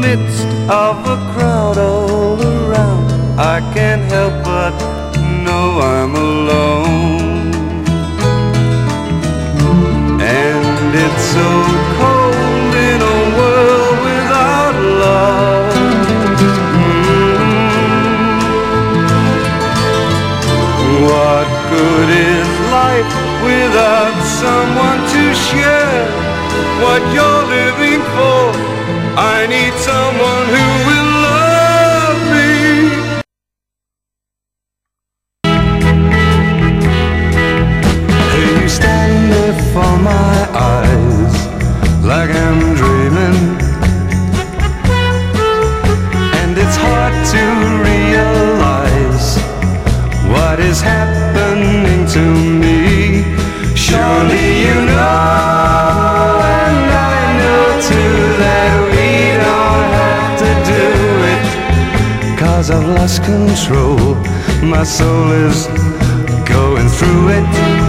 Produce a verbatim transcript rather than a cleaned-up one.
midst of a crowd all around, I can't help but know I'm alone. And it's so cold in a world without love. Mm. What good is life without someone to share what you're living for? I need someone who will love me. Hey, you stand before my eyes like I'm dreaming, and it's hard to realize what is happening to me. Surely you know, and I know too, that we don't have to do it. 'Cause I've lost control, my soul is going through it.